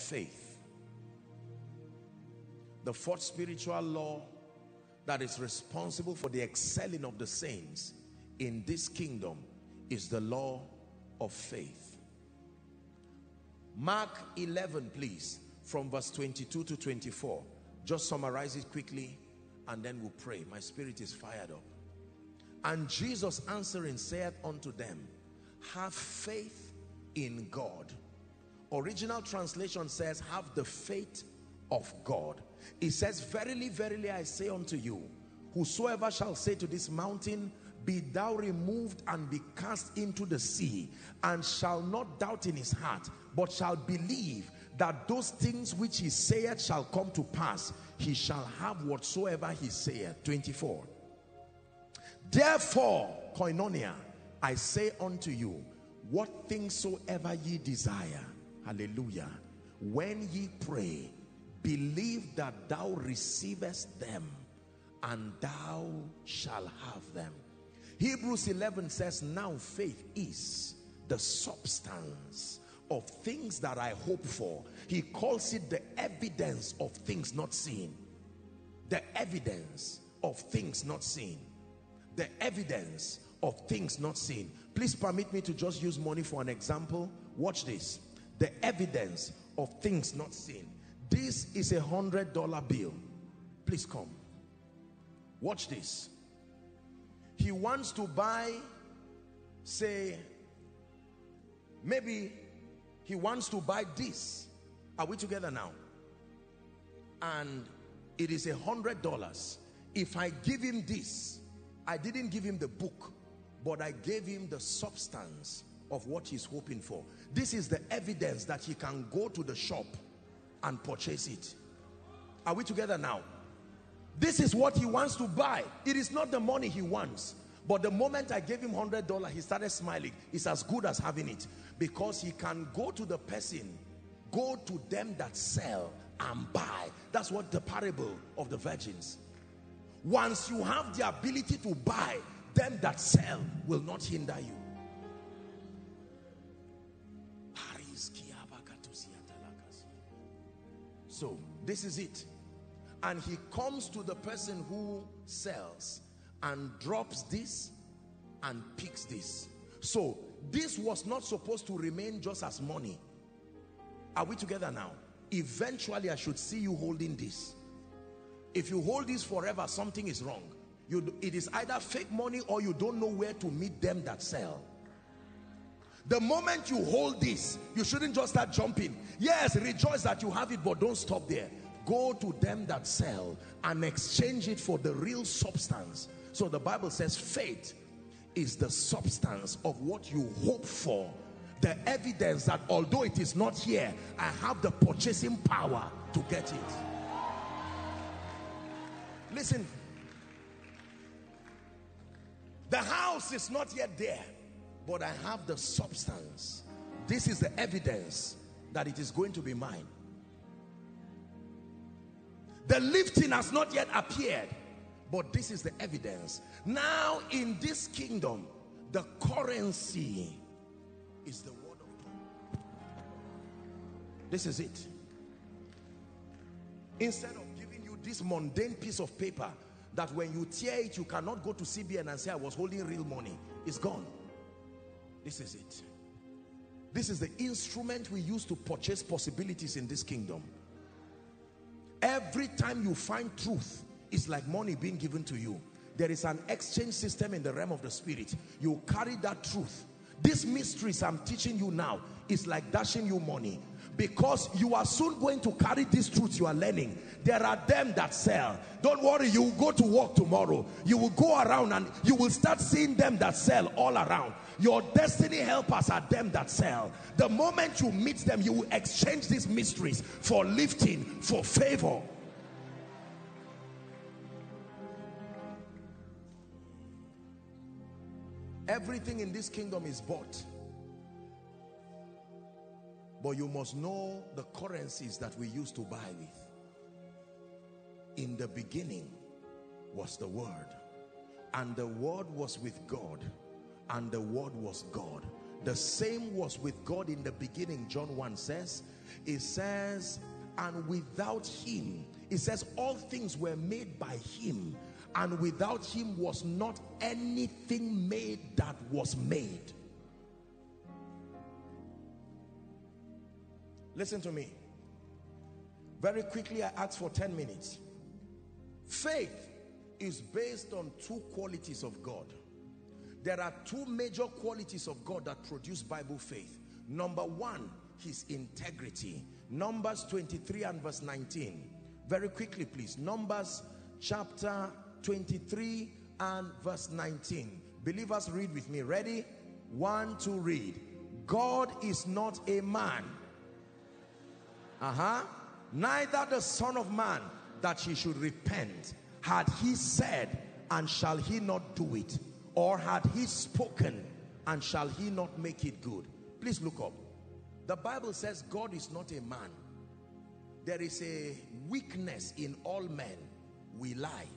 faith. The fourth spiritual law that is responsible for the excelling of the saints in this kingdom is the law of faith. Mark 11, please, from verse 22 to 24. Just summarize it quickly and then we'll pray. My spirit is fired up. And Jesus answering saith unto them, have faith in God. Original translation says, have the faith of God. It says, verily, verily, I say unto you, whosoever shall say to this mountain, be thou removed and be cast into the sea, and shall not doubt in his heart, but shall believe that those things which he saith shall come to pass, he shall have whatsoever he saith. 24. Therefore, koinonia, I say unto you, what things soever ye desire, hallelujah, when ye pray, believe that thou receivest them, and thou shalt have them. Hebrews 11 says, now faith is the substance of things that I hope for. He calls it the evidence of things not seen. The evidence of things not seen. The evidence of things not seen. Please permit me to just use money for an example. Watch this. The evidence of things not seen. This is a $100 bill. Please come. Watch this. He wants to buy, say, maybe he wants to buy this. Are we together now? And it is $100. If I give him this, I didn't give him the book, but I gave him the substance of what he's hoping for. This is the evidence that he can go to the shop and purchase it. Are we together now? This is what he wants to buy. It is not the money he wants. But the moment I gave him $100, he started smiling. It's as good as having it. Because he can go to the person, go to them that sell and buy. That's what the parable of the virgins. Once you have the ability to buy, them that sell will not hinder you. So this is it. And he comes to the person who sells and drops this and picks this. So this was not supposed to remain just as money. Are we together now? Eventually I should see you holding this. If you hold this forever, something is wrong. It is either fake money or you don't know where to meet them that sell. The moment you hold this, you shouldn't just start jumping. Yes, rejoice that you have it, but don't stop there. Go to them that sell and exchange it for the real substance. So the Bible says faith is the substance of what you hope for. The evidence that although it is not here, I have the purchasing power to get it. Listen. The house is not yet there, but I have the substance. This is the evidence that it is going to be mine. The lifting has not yet appeared, but this is the evidence. Now in this kingdom, the currency is the word of God. This is it. Instead of giving you this mundane piece of paper that when you tear it, you cannot go to CBN and say, I was holding real money. It's gone. This is it. This is the instrument we use to purchase possibilities in this kingdom. Every time you find truth, it's like money being given to you. There is an exchange system in the realm of the spirit. You carry that truth. These mysteries I'm teaching you now is like dashing you money, because you are soon going to carry these truths you are learning. There are them that sell. Don't worry, you will go to work tomorrow. You will go around and you will start seeing them that sell all around. Your destiny helpers are them that sell. The moment you meet them, you will exchange these mysteries for lifting, for favor. Everything in this kingdom is bought. But you must know the currencies that we used to buy with. In the beginning was the Word, and the Word was with God, and the Word was God. The same was with God in the beginning. John 1 says, it says, and without him, it says all things were made by him, and without him was not anything made that was made. Listen to me. Very quickly, I ask for 10 minutes. Faith is based on two qualities of God. There are two major qualities of God that produce Bible faith. Number one, his integrity. Numbers 23 and verse 19. Very quickly, please. Numbers chapter 23 and verse 19. Believers, read with me. Ready? 1, 2, read. God is not a man. Neither the Son of Man that he should repent. Had he said, and shall he not do it? Or had he spoken, and shall he not make it good? Please look up. The Bible says God is not a man. There is a weakness in all men. We lie.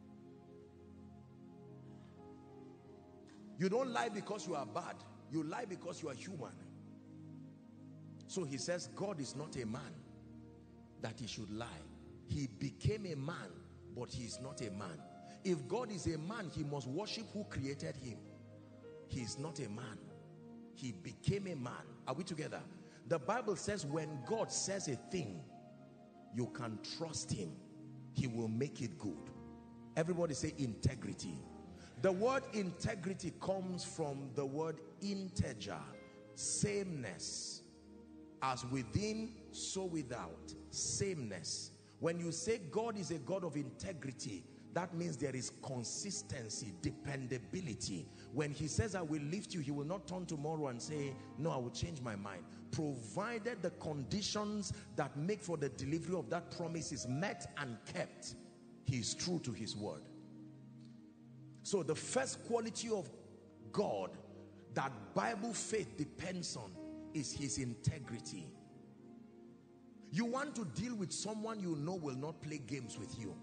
You don't lie because you are bad. You lie because you are human. So he says God is not a man that he should lie. He became a man, but he is not a man. If God is a man, he must worship who created him. He is not a man. He became a man. Are we together? The Bible says when God says a thing, you can trust him. He will make it good. Everybody say integrity. The word integrity comes from the word integer, sameness. As within, so without. Sameness. When you say God is a God of integrity, that means there is consistency, dependability. When he says I will lift you, he will not turn tomorrow and say, no, I will change my mind. Provided the conditions that make for the delivery of that promise is met and kept, he is true to his word. So the first quality of God that Bible faith depends on is his integrity. You want to deal with someone you know will not play games with you.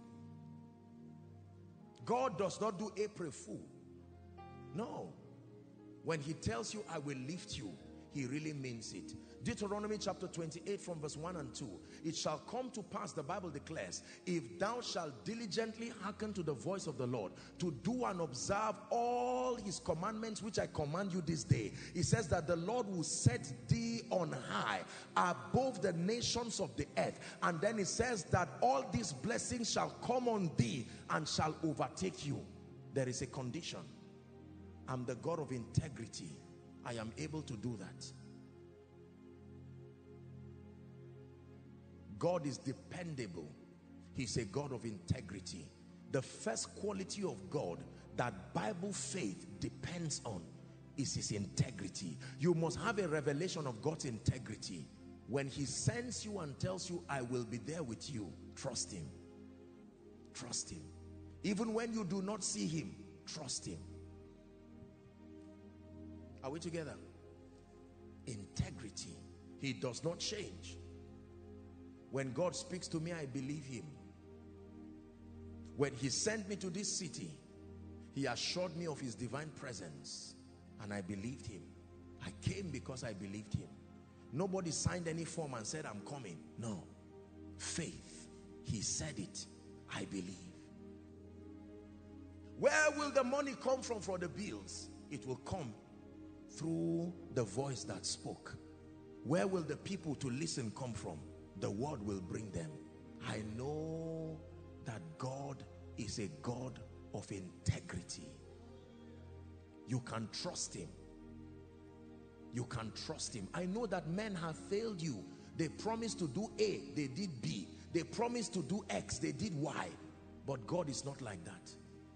God does not do April Fool. No. When he tells you, I will lift you, he really means it. Deuteronomy chapter 28 from verse 1 and 2. It shall come to pass, the Bible declares, if thou shalt diligently hearken to the voice of the Lord, to do and observe all his commandments which I command you this day. It says that the Lord will set thee on high above the nations of the earth. And then it says that all these blessings shall come on thee and shall overtake you. There is a condition. I'm the God of integrity. I am able to do that. God is dependable. He's a God of integrity. The first quality of God that Bible faith depends on is his integrity. You must have a revelation of God's integrity. When he sends you and tells you, I will be there with you, trust him. Trust him. Even when you do not see him, trust him. Are we together? Integrity. He does not change. When God speaks to me, I believe him. When he sent me to this city, he assured me of his divine presence, and I believed him. I came because I believed him. Nobody signed any form and said, I'm coming. No. Faith. He said it. I believe. Where will the money come from for the bills? It will come through the voice that spoke. Where will the people to listen come from? The word will bring them. I know that God is a God of integrity. You can trust him. You can trust him. I know that men have failed you. They promised to do A, they did B. They promised to do X, they did Y. But God is not like that.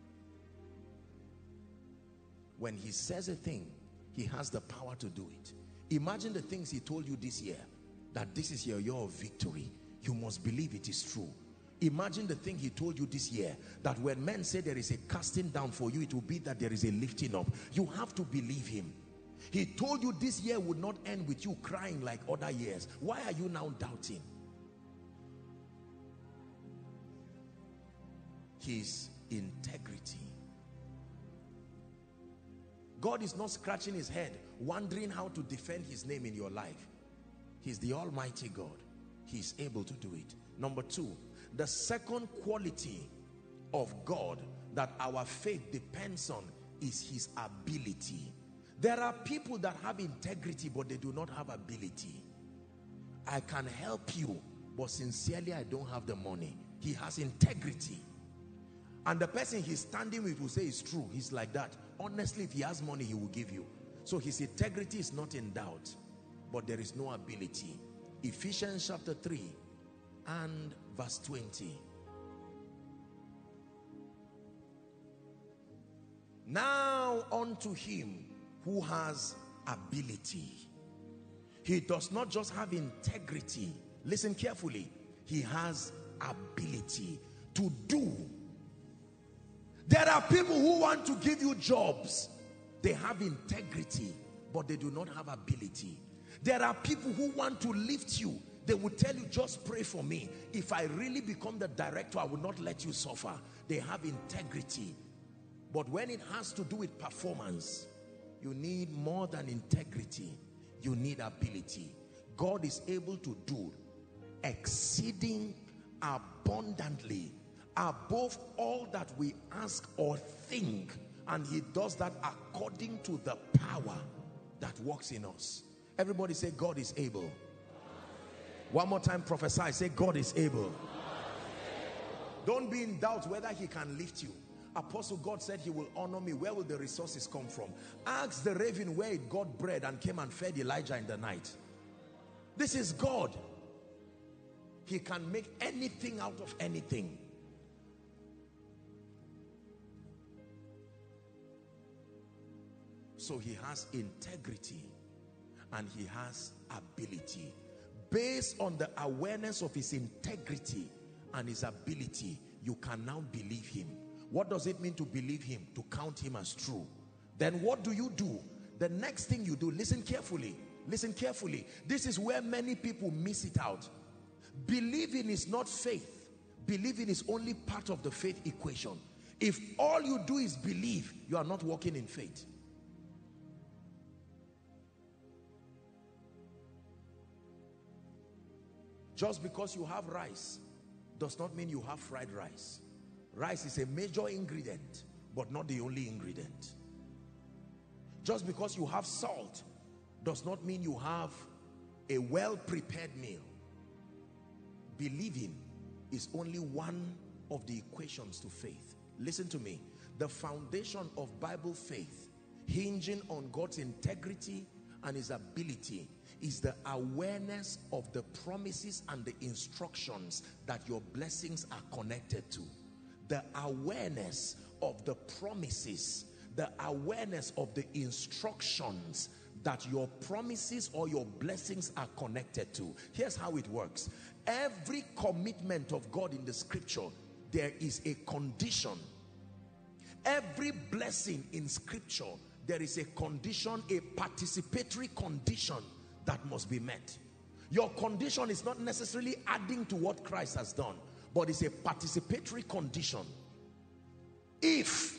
When he says a thing, he has the power to do it. Imagine the things he told you this year, that this is your year of victory. You must believe it is true. Imagine the thing he told you this year, that when men say there is a casting down for you, it will be that there is a lifting up. You have to believe him. He told you this year would not end with you crying like other years. Why are you now doubting? His integrity. God is not scratching his head wondering how to defend his name in your life. He's the Almighty God. He's able to do it. Number two, the second quality of God that our faith depends on is his ability. There are people that have integrity, but they do not have ability. I can help you, but sincerely, I don't have the money. He has integrity. And the person he's standing with will say it's true. He's like that. Honestly, if he has money, he will give you. So his integrity is not in doubt, but there is no ability. Ephesians chapter 3 and verse 20. Now unto him who has ability. He does not just have integrity. Listen carefully. He has ability to do. There are people who want to give you jobs. They have integrity, but they do not have ability. There are people who want to lift you. They will tell you, just pray for me. If I really become the director, I will not let you suffer. They have integrity. But when it has to do with performance, you need more than integrity. You need ability. God is able to do exceeding abundantly above all that we ask or think, and he does that according to the power that works in us. Everybody say, God is able. One more time, prophesy. Say, God is able. Don't be in doubt whether he can lift you. Apostle, God said he will honor me. Where will the resources come from? Ask the raven where it got bread and came and fed Elijah in the night. This is God. He can make anything out of anything. So he has integrity and he has ability. Based on the awareness of his integrity and his ability, you can now believe him. What does it mean to believe him? To count him as true. Then what do you do? The next thing you do, listen carefully. Listen carefully. This is where many people miss it out. Believing is not faith. Believing is only part of the faith equation. If all you do is believe, you are not walking in faith. Just because you have rice does not mean you have fried rice. Rice is a major ingredient, but not the only ingredient. Just because you have salt does not mean you have a well-prepared meal. Believing is only one of the equations to faith. Listen to me. The foundation of Bible faith, hinging on God's integrity and his ability, is the awareness of the promises and the instructions that your blessings are connected to. The awareness of the promises, the awareness of the instructions that your promises or your blessings are connected to. Here's how it works. Every commitment of God in the scripture, there is a condition. Every blessing in scripture, there is a condition, a participatory condition that must be met. Your condition is not necessarily adding to what Christ has done, but it's a participatory condition. If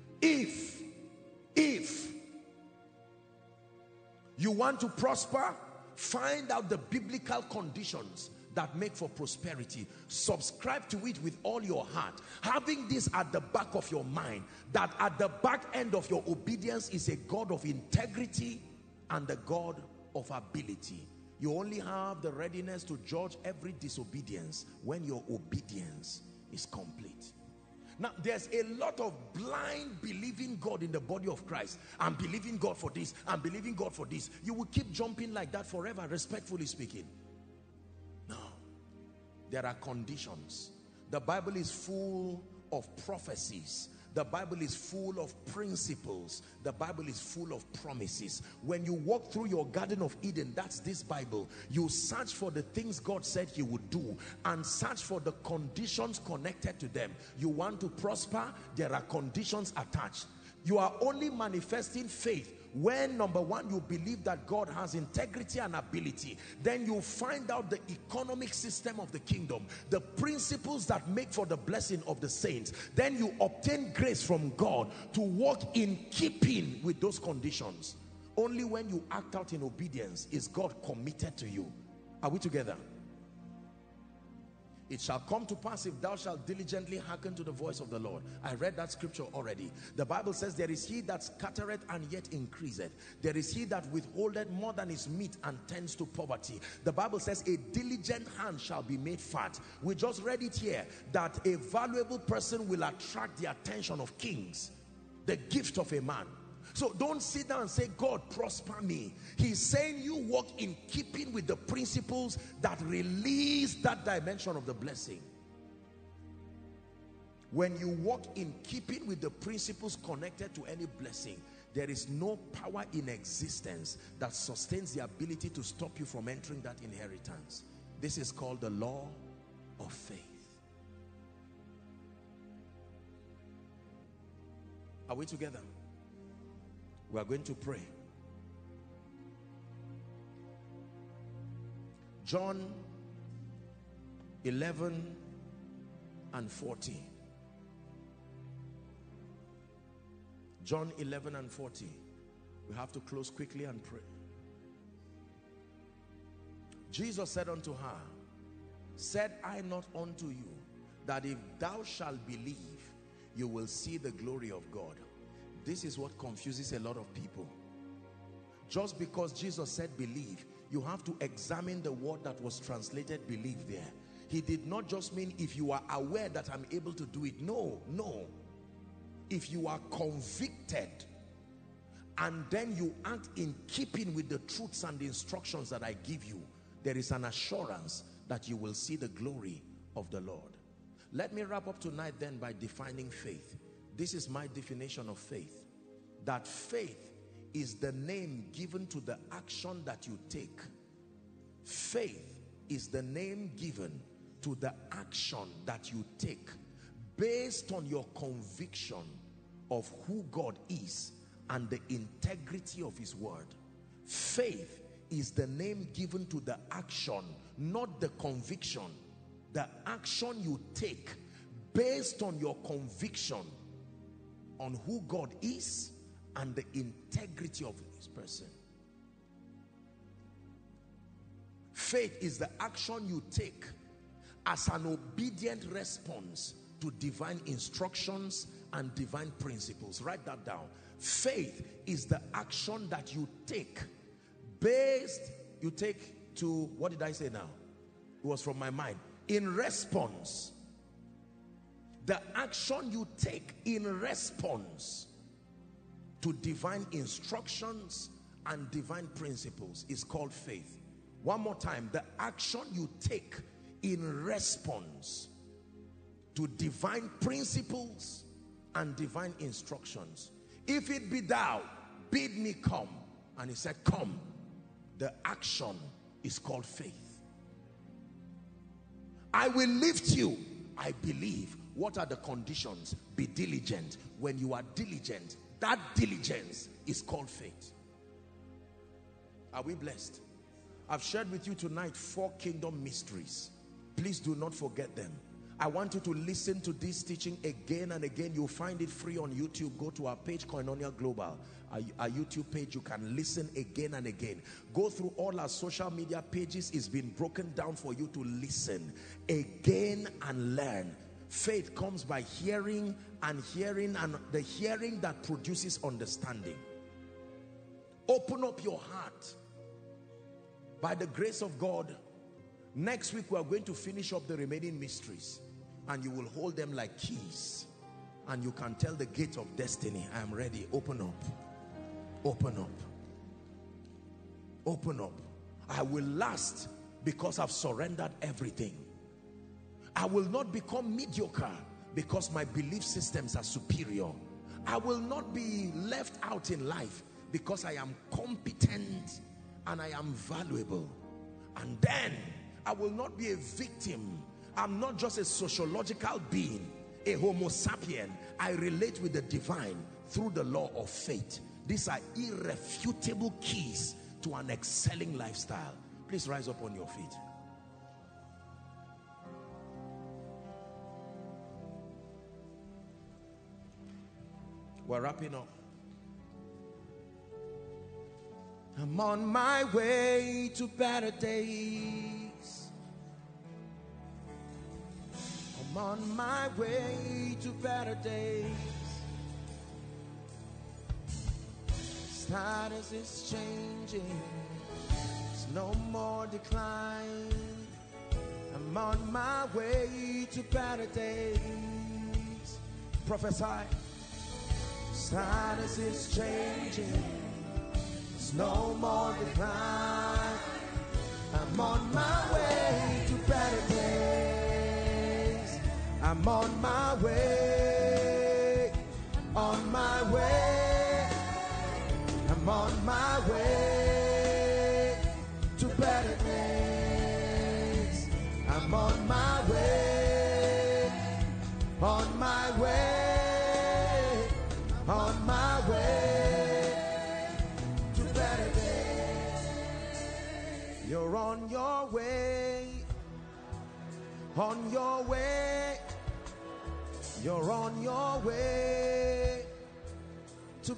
you want to prosper, find out the biblical conditions that make for prosperity. Subscribe to it with all your heart, having this at the back of your mind, that at the back end of your obedience is a God of integrity and the God of ability. You only have the readiness to judge every disobedience when your obedience is complete. Now, there's a lot of blind believing God in the body of Christ. I'm believing God for this. I'm believing God for this. You will keep jumping like that forever, respectfully speaking. No. There are conditions. The Bible is full of prophecies. The Bible is full of principles. The Bible is full of promises. When you walk through your Garden of Eden, that's this Bible. You search for the things God said he would do and search for the conditions connected to them. You want to prosper, there are conditions attached. You are only manifesting faith when, number one, you believe that God has integrity and ability. Then you find out the economic system of the kingdom, the principles that make for the blessing of the saints. Then you obtain grace from God to walk in keeping with those conditions. Only when you act out in obedience is God committed to you. Are we together? It shall come to pass if thou shalt diligently hearken to the voice of the Lord. I read that scripture already. The Bible says, there is he that scattereth and yet increaseth. There is he that withholdeth more than is meet and tends to poverty. The Bible says, a diligent hand shall be made fat. We just read it here, that a valuable person will attract the attention of kings. The gift of a man. So don't sit down and say, God, prosper me. He's saying you walk in keeping with the principles that release that dimension of the blessing. When you walk in keeping with the principles connected to any blessing, there is no power in existence that sustains the ability to stop you from entering that inheritance. This is called the law of faith. Are we together? We are going to pray. John 11 and 40. John 11 and 40. We have to close quickly and pray. Jesus said unto her, said I not unto you, that if thou shalt believe, you will see the glory of God. This is what confuses a lot of people. Just because Jesus said believe, you have to examine the word that was translated believe there. He did not just mean if you are aware that I'm able to do it. No, no. If you are convicted and then you act in keeping with the truths and the instructions that I give you, there is an assurance that you will see the glory of the Lord. Let me wrap up tonight then by defining faith. This is my definition of faith. That faith is the name given to the action that you take. Faith is the name given to the action that you take based on your conviction of who God is and the integrity of his word. Faith is the name given to the action, not the conviction. The action you take based on your conviction on who God is and the integrity of his person. Faith is the action you take as an obedient response to divine instructions and divine principles. Write that down. Faith is the action that you take to, what did I say now? It was from my mind. In response. The action you take in response to divine instructions and divine principles is called faith. One more time. The action you take in response to divine principles and divine instructions. If it be thou, bid me come. And he said, come. The action is called faith. I will lift you. I believe. What are the conditions? Be diligent. When you are diligent, that diligence is called faith. Are we blessed? I've shared with you tonight 4 kingdom mysteries. Please do not forget them. I want you to listen to this teaching again and again. You'll find it free on YouTube. Go to our page, Koinonia Global, our YouTube page. You can listen again and again. Go through all our social media pages. It's been broken down for you to listen again and learn. Faith comes by hearing, and the hearing that produces understanding. Open up your heart. By the grace of God, next week we are going to finish up the remaining mysteries, and you will hold them like keys, and you can tell the gate of destiny, I am ready. Open up. Open up. Open up. I will last because I've surrendered everything. I will not become mediocre because my belief systems are superior. I will not be left out in life because I am competent and I am valuable. And then I will not be a victim. I'm not just a sociological being, a homo sapien. I relate with the divine through the law of faith. These are irrefutable keys to an excelling lifestyle. Please rise up on your feet. We're wrapping up. I'm on my way to better days. I'm on my way to better days. Status is changing. There's no more decline. I'm on my way to better days. Prophesy. Status is changing. There's no more decline. I'm on my way to better days. I'm on my way. On my way. I'm on my way to better days. I'm on my way. On my way. On my way to better days. You're on your way. On your way. You're on your way to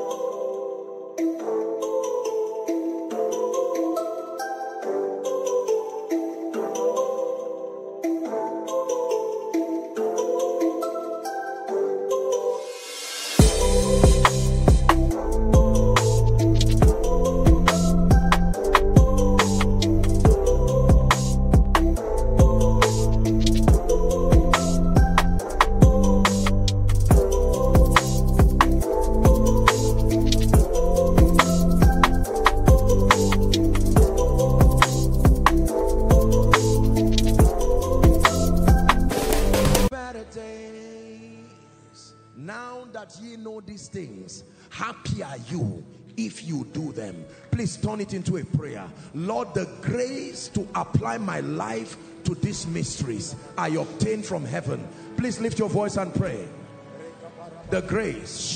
things. Happy are you if you do them. Please turn it into a prayer. Lord, the grace to apply my life to these mysteries I obtain from heaven. Please lift your voice and pray. The grace.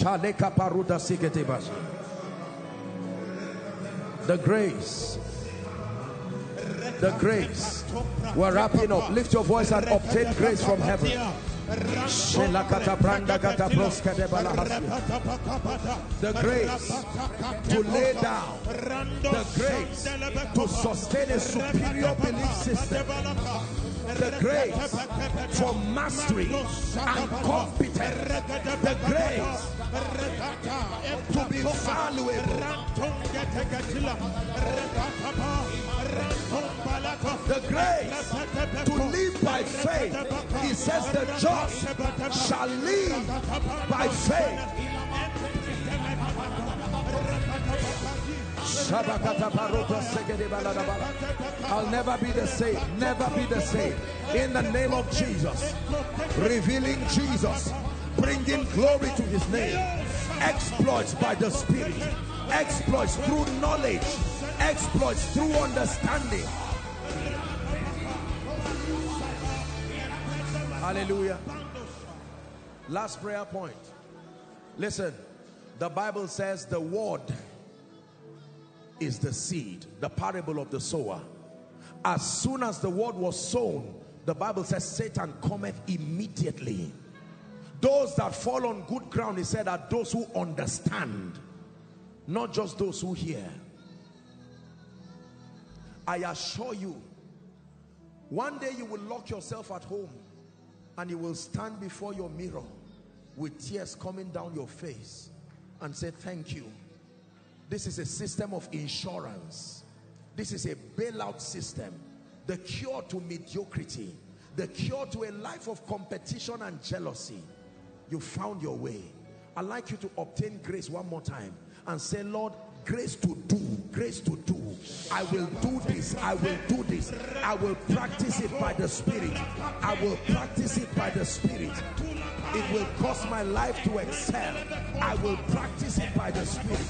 The grace. The grace. We're wrapping up. Lift your voice and obtain grace from heaven. The grace to lay down, the grace to sustain a superior belief system, the grace for mastery and competence, the grace to be valuable, the grace to live by faith. He says the just shall live by faith. I'll never be the same, never be the same. In the name of Jesus, revealing Jesus, bringing glory to his name, exploits by the Spirit, exploits through knowledge, exploits through understanding. Hallelujah. Last prayer point. Listen, the Bible says the word is the seed, the parable of the sower. As soon as the word was sown, the Bible says Satan cometh immediately. Those that fall on good ground, he said, are those who understand, not just those who hear. I assure you, one day you will lock yourself at home and you will stand before your mirror with tears coming down your face and say, thank you. This is a system of insurance. This is a bailout system. The cure to mediocrity. The cure to a life of competition and jealousy. You found your way. I'd like you to obtain grace one more time and say, Lord, grace to do, grace to do. I will do this, I will do this. I will practice it by the Spirit. I will practice it by the Spirit. It will cause my life to excel. I will practice it by the Spirit.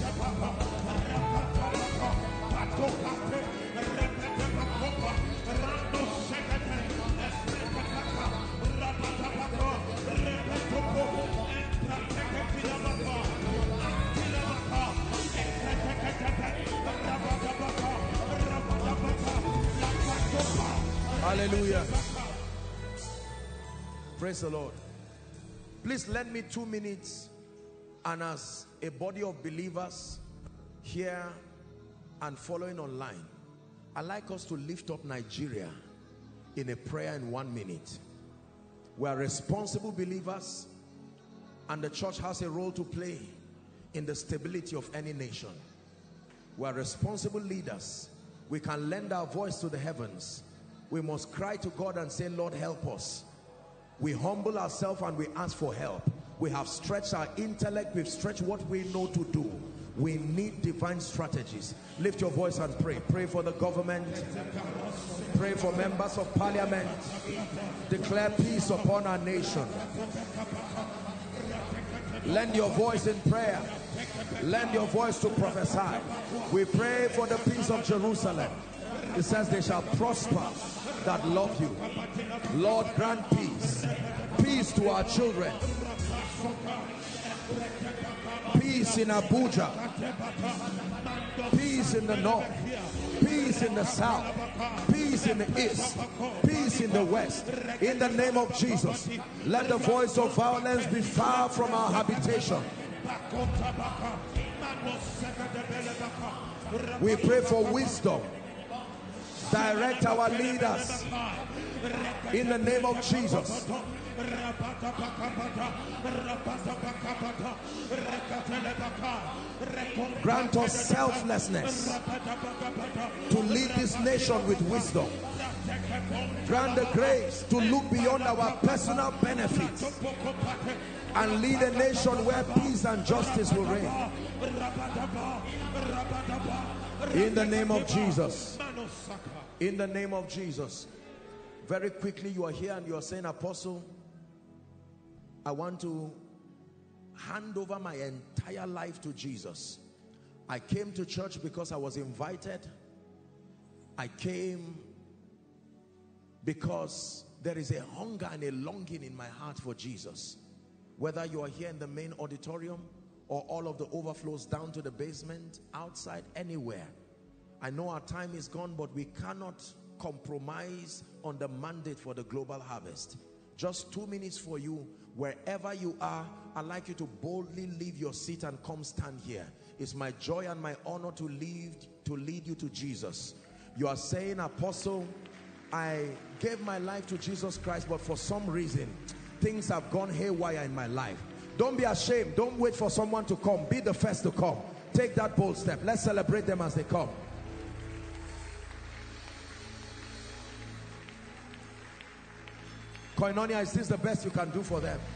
Hallelujah. Praise the Lord. Please lend me 2 minutes, and as a body of believers here and following online, I'd like us to lift up Nigeria in a prayer in 1 minute. We are responsible believers, and the church has a role to play in the stability of any nation. We are responsible leaders. We can lend our voice to the heavens. We must cry to God and say, Lord, help us. We humble ourselves and we ask for help. We have stretched our intellect. We've stretched what we know to do. We need divine strategies. Lift your voice and pray. Pray for the government. Pray for members of parliament. Declare peace upon our nation. Lend your voice in prayer. Lend your voice to prophesy. We pray for the peace of Jerusalem. It says they shall prosper that love you. Lord, grant peace. Peace to our children. Peace in Abuja. Peace in the north. Peace in the south. Peace in the east. Peace in the west. In the name of Jesus, let the voice of violence be far from our habitation. We pray for wisdom. Direct our leaders in the name of Jesus. Grant us selflessness to lead this nation with wisdom. Grant the grace to look beyond our personal benefits and lead a nation where peace and justice will reign. In the name of Jesus. In the name of Jesus. Very quickly, you are here and you are saying, Apostle, I want to hand over my entire life to Jesus. I came to church because I was invited. I came because there is a hunger and a longing in my heart for Jesus. Whether you are here in the main auditorium or all of the overflows down to the basement, outside, anywhere. I know our time is gone, but we cannot compromise on the mandate for the global harvest. Just 2 minutes for you. Wherever you are, I'd like you to boldly leave your seat and come stand here. It's my joy and my honor to lead you to Jesus. You are saying, Apostle, I gave my life to Jesus Christ, but for some reason, things have gone haywire in my life. Don't be ashamed. Don't wait for someone to come. Be the first to come. Take that bold step. Let's celebrate them as they come. Koinonia, is this the best you can do for them?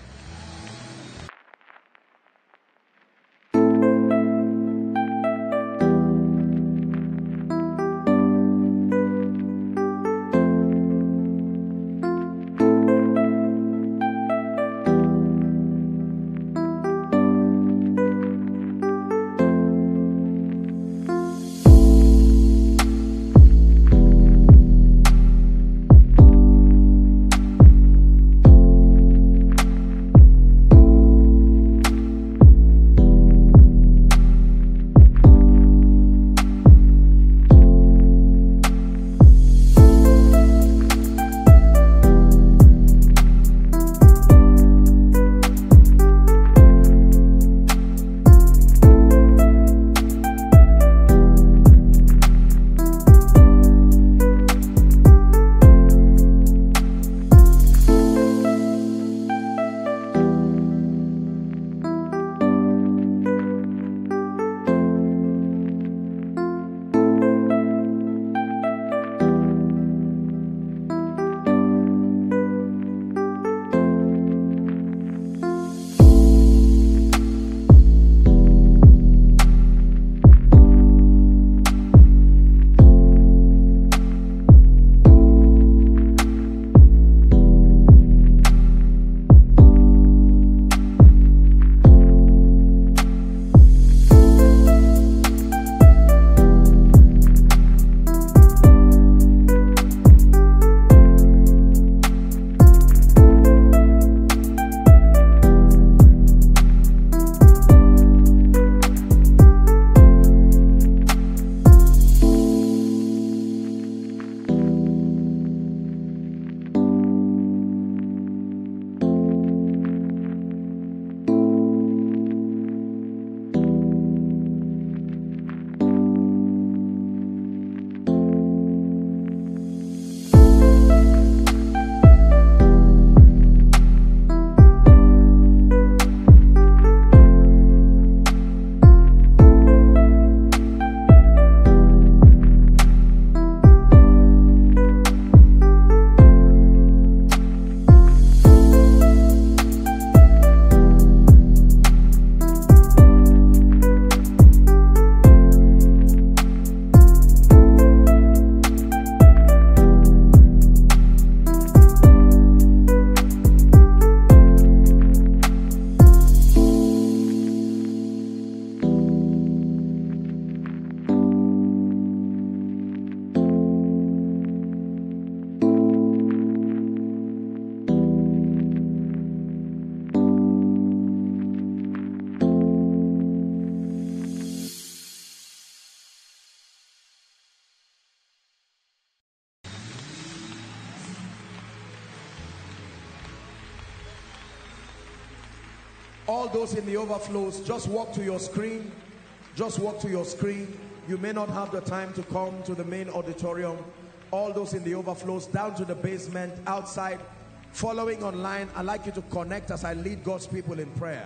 All those in the overflows, just walk to your screen. Just walk to your screen. You may not have the time to come to the main auditorium. All those in the overflows, down to the basement, outside, following online, I'd like you to connect as I lead God's people in prayer.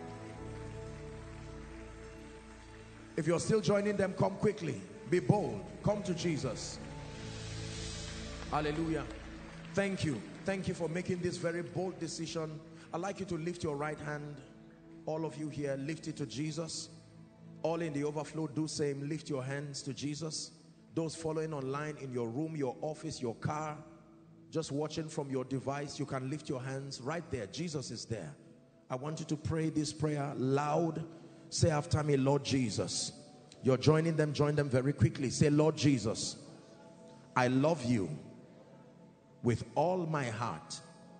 If you're still joining them, come quickly. Be bold. Come to Jesus. Hallelujah. Thank you. Thank you for making this very bold decision. I'd like you to lift your right hand. All of you here, lift it to Jesus. All in the overflow, do same. Lift your hands to Jesus. Those following online, in your room, your office, your car, just watching from your device, you can lift your hands right there. Jesus is there. I want you to pray this prayer loud. Say after me, Lord Jesus. You're joining them, join them very quickly. Say, Lord Jesus, I love you with all my heart.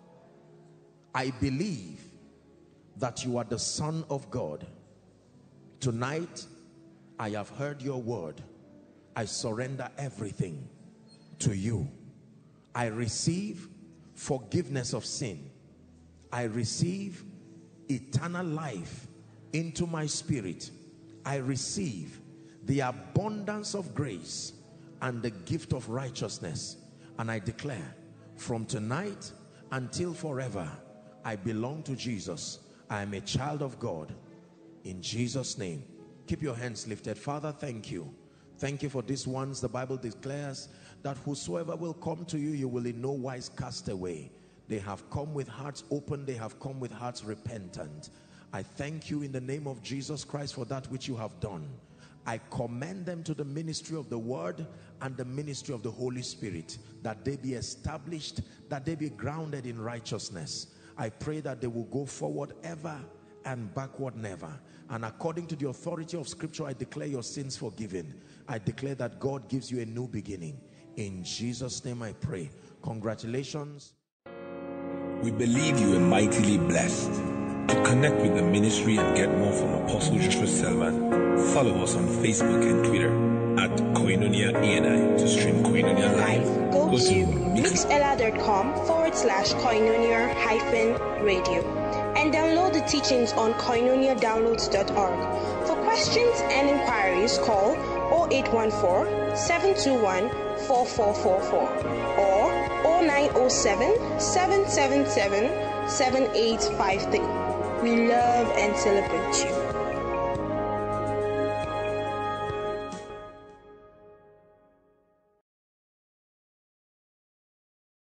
I believe that you are the Son of God. Tonight, I have heard your word. I surrender everything to you. I receive forgiveness of sin. I receive eternal life into my spirit. I receive the abundance of grace and the gift of righteousness. And I declare, from tonight until forever, I belong to Jesus. I am a child of God. In Jesus' name. Keep your hands lifted. Father, thank you. Thank you for these ones. The Bible declares that whosoever will come to you, you will in no wise cast away. They have come with hearts open. They have come with hearts repentant. I thank you in the name of Jesus Christ for that which you have done. I commend them to the ministry of the word and the ministry of the Holy Spirit, that they be established, that they be grounded in righteousness. I pray that they will go forward ever and backward never. And according to the authority of Scripture, I declare your sins forgiven. I declare that God gives you a new beginning. In Jesus' name I pray. Congratulations. We believe you are mightily blessed. To connect with the ministry and get more from Apostle Joshua Selman, follow us on Facebook and Twitter at Koinonia ANI. To stream Koinonia live, go to mixella.com/Koinonia-radio and download the teachings on koinoniadownloads.org. For questions and inquiries, call 0814-721-4444 or 0907-777-7853. We love and celebrate you.